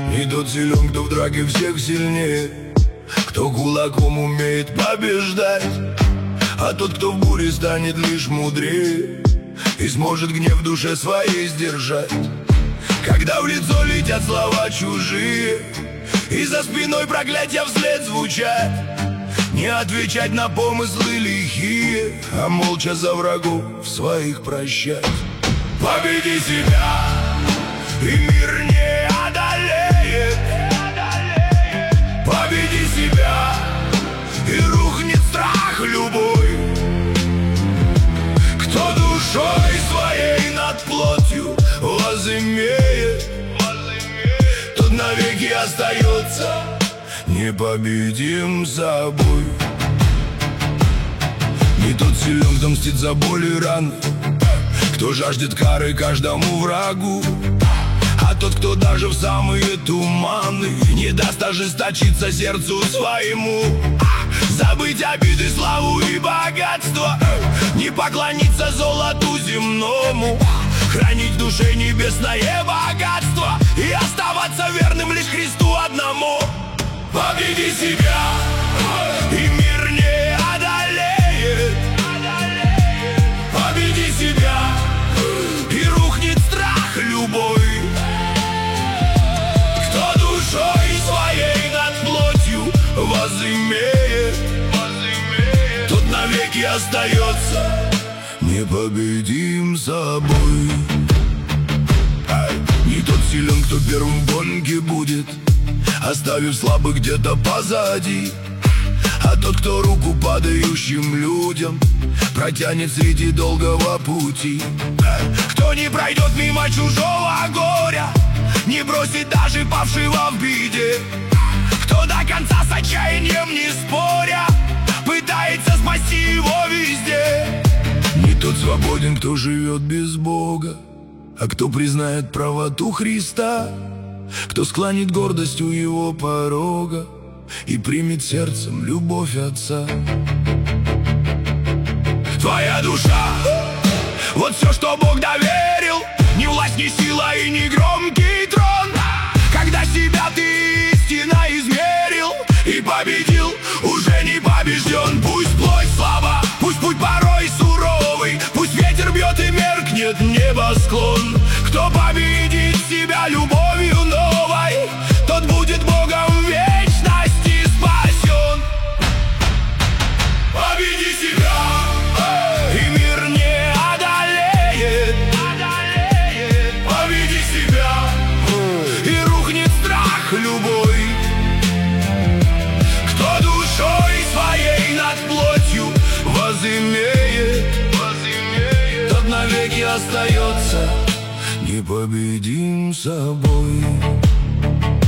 И тот силен, кто в драке всех сильнее, кто кулаком умеет побеждать. А тот, кто в буре, станет лишь мудрее и сможет гнев в душе своей сдержать. Когда в лицо летят слова чужие и за спиной проклятия вслед звучат, не отвечать на помыслы лихие, а молча за врагов своих прощать. Победи себя, и мир не одолеет. Победи себя, и рухнет страх любой. Кто душой своей над плотью возымеет, тот навеки остается непобедим собой. Не тот силен, кто мстит за боль и раны, кто жаждет кары каждому врагу, а тот, кто даже в самые туманы не даст ожесточиться сердцу своему. Забыть обиды, славу и богатство, не поклониться золоту земному, хранить в душе небесное богатство и оставаться верным лишь Христу одному. Победи себя, и мир не одолеет. Победи себя, и рухнет страх любой. Кто душой своей над плотью возымеет, тот навеки остается непобедим собой. Не тот силен, кто первым в гонке будет, оставив слабых где-то позади, а тот, кто руку падающим людям протянет среди долгого пути. Кто не пройдет мимо чужого горя, не бросит даже павшего в беде, кто до конца с отчаянием не споря пытается спасти его везде. Не тот свободен, кто живет без Бога, а кто признает правоту Христа, кто склонит гордость у его порога и примет сердцем любовь Отца. Твоя душа, вот все, что Бог доверил, ни власть, ни сила и ни громкий трон. Когда себя ты истинно измерил и победил, уже не побежден. Пусть плоть слаба, пусть путь порой суровый, пусть ветер бьет и меркнет небосклон. Кто победит себя любовью новой, тот будет Богом в вечности спасен. Победи себя, и мир не одолеет. Победи себя, и рухнет страх любой. Кто душой своей над плотью возымеет, тот навеки остается непобедим собой.